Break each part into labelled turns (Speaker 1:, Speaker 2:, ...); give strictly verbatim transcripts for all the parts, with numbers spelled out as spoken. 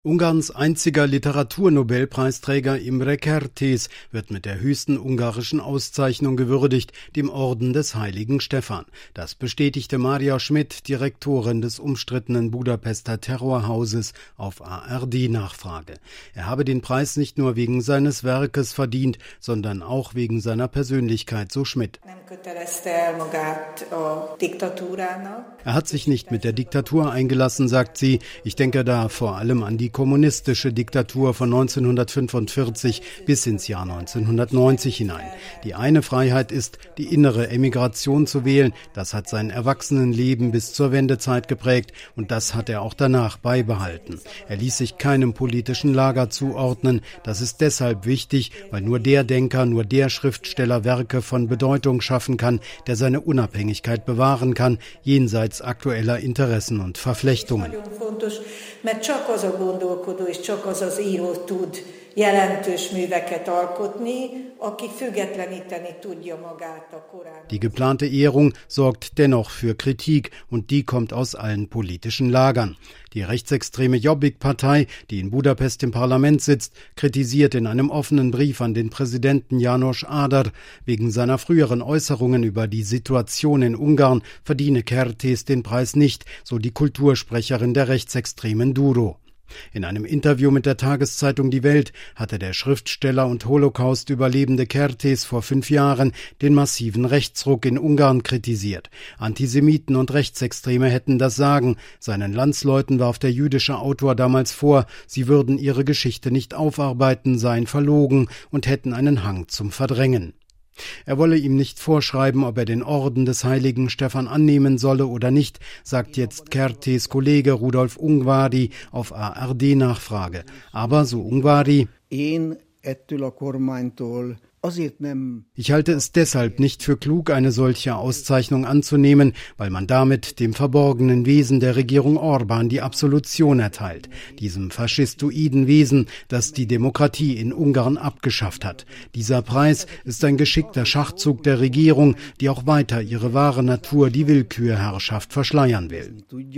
Speaker 1: Ungarns einziger Literaturnobelpreisträger Imre Kertész wird mit der höchsten ungarischen Auszeichnung gewürdigt, dem Orden des Heiligen Stephan. Das bestätigte Mária Schmidt, Direktorin des umstrittenen Budapester Terrorhauses, auf A R D-Nachfrage. Er habe den Preis nicht nur wegen seines Werkes verdient, sondern auch wegen seiner Persönlichkeit, so Schmidt. Er hat sich nicht mit der Diktatur eingelassen, sagt sie. Ich denke da vor allem an die kommunistische Diktatur von neunzehnhundertfünfundvierzig bis ins Jahr neunzehnhundertneunzig hinein. Die eine Freiheit ist, die innere Emigration zu wählen. Das hat sein Erwachsenenleben bis zur Wendezeit geprägt und das hat er auch danach beibehalten. Er ließ sich keinem politischen Lager zuordnen. Das ist deshalb wichtig, weil nur der Denker, nur der Schriftsteller Werke von Bedeutung schaffen kann, der seine Unabhängigkeit bewahren kann, jenseits aktueller Interessen und Verflechtungen.
Speaker 2: Mert csak az a gondolkodó és csak az az író tud jelentős műveket alkotni, aki függetleníteni tudja magát a korábbi.
Speaker 1: Die geplante Ehrung sorgt dennoch für Kritik und die kommt aus allen politischen Lagern. Die rechtsextreme Jobbik-Partei, die in Budapest im Parlament sitzt, kritisiert in einem offenen Brief an den Präsidenten János Áder, wegen seiner früheren Äußerungen über die Situation in Ungarn verdiene Kertész den Preis nicht, so die Kultursprecherin der rechtsextremen Duro. In einem Interview mit der Tageszeitung Die Welt hatte der Schriftsteller und Holocaust-Überlebende Kertész vor fünf Jahren den massiven Rechtsruck in Ungarn kritisiert. Antisemiten und Rechtsextreme hätten das Sagen. Seinen Landsleuten warf der jüdische Autor damals vor, sie würden ihre Geschichte nicht aufarbeiten, seien verlogen und hätten einen Hang zum Verdrängen. Er wolle ihm nicht vorschreiben, ob er den Orden des Heiligen Stephan annehmen solle oder nicht, sagt jetzt Kertész Kollege Rudolf Ungváry auf A R D-Nachfrage. Aber, so Ungváry, ich halte es deshalb nicht für klug, eine solche Auszeichnung anzunehmen, weil man damit dem verborgenen Wesen der Regierung Orbán die Absolution erteilt, diesem faschistoiden Wesen, das die Demokratie in Ungarn abgeschafft hat. Dieser Preis ist ein geschickter Schachzug der Regierung, die auch weiter ihre wahre Natur, die Willkürherrschaft, verschleiern will.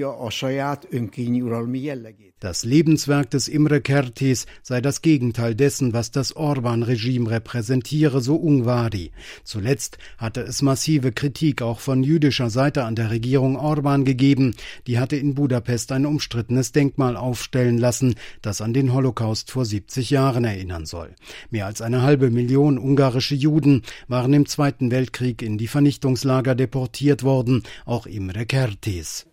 Speaker 1: Das Lebenswerk des Imre Kertész sei das Gegenteil dessen, was das Orbán-Regime repräsentiere, so Ungváry. Zuletzt hatte es massive Kritik auch von jüdischer Seite an der Regierung Orbán gegeben. Die hatte in Budapest ein umstrittenes Denkmal aufstellen lassen, das an den Holocaust vor siebzig Jahren erinnern soll. Mehr als eine halbe Million ungarische Juden waren im Zweiten Weltkrieg in die Vernichtungslager deportiert worden, auch Imre Kertész.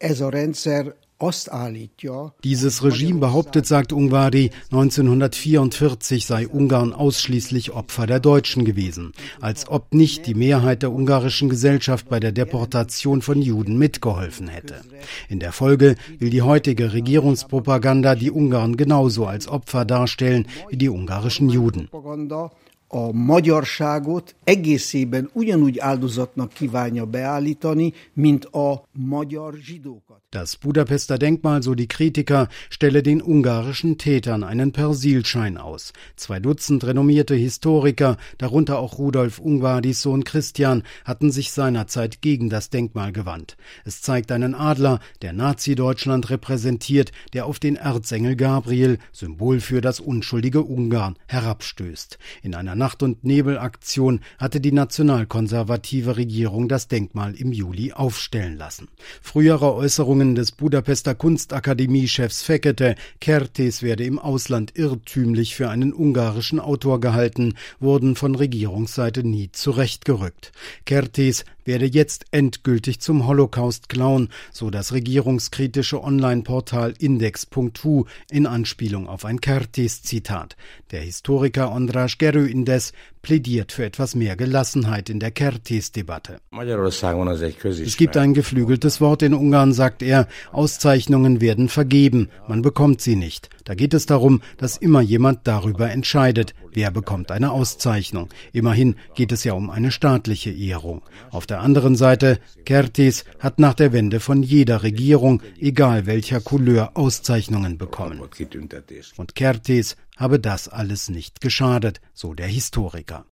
Speaker 1: Dieses Regime behauptet, sagt Ungváry, neunzehnhundertvierundvierzig sei Ungarn ausschließlich Opfer der Deutschen gewesen, als ob nicht die Mehrheit der ungarischen Gesellschaft bei der Deportation von Juden mitgeholfen hätte. In der Folge will die heutige Regierungspropaganda die Ungarn genauso als Opfer darstellen wie die ungarischen Juden.
Speaker 3: A magyarságot egészében ugyanúgy áldozatnak kívánja beállítani, mint a magyar zsidókat.
Speaker 1: Das Budapester Denkmal, so die Kritiker, stelle den ungarischen Tätern einen Persilschein aus. Zwei Dutzend renommierte Historiker, darunter auch Rudolf Ungvárys Sohn Christian, hatten sich seinerzeit gegen das Denkmal gewandt. Es zeigt einen Adler, der Nazi-Deutschland repräsentiert, der auf den Erzengel Gabriel, Symbol für das unschuldige Ungarn, herabstößt. In einer Nacht- und Nebelaktion hatte die nationalkonservative Regierung das Denkmal im Juli aufstellen lassen. Frühere Äußerungen des Budapester Kunstakademie-Chefs Fekete, Kertész werde im Ausland irrtümlich für einen ungarischen Autor gehalten, wurden von Regierungsseite nie zurechtgerückt. Kertész werde jetzt endgültig zum Holocaust-Clown, so das regierungskritische Online-Portal Index Punkt hu in Anspielung auf ein Kertész-Zitat. Der Historiker András Gerő indes plädiert für etwas mehr Gelassenheit in der Kertész-Debatte. Es gibt ein geflügeltes Wort in Ungarn, sagt er, Auszeichnungen werden vergeben, man bekommt sie nicht. Da geht es darum, dass immer jemand darüber entscheidet, wer bekommt eine Auszeichnung. Immerhin geht es ja um eine staatliche Ehrung. Auf der anderen Seite, Kertész hat nach der Wende von jeder Regierung, egal welcher Couleur, Auszeichnungen bekommen. Und Kertész habe das alles nicht geschadet, so der Historiker.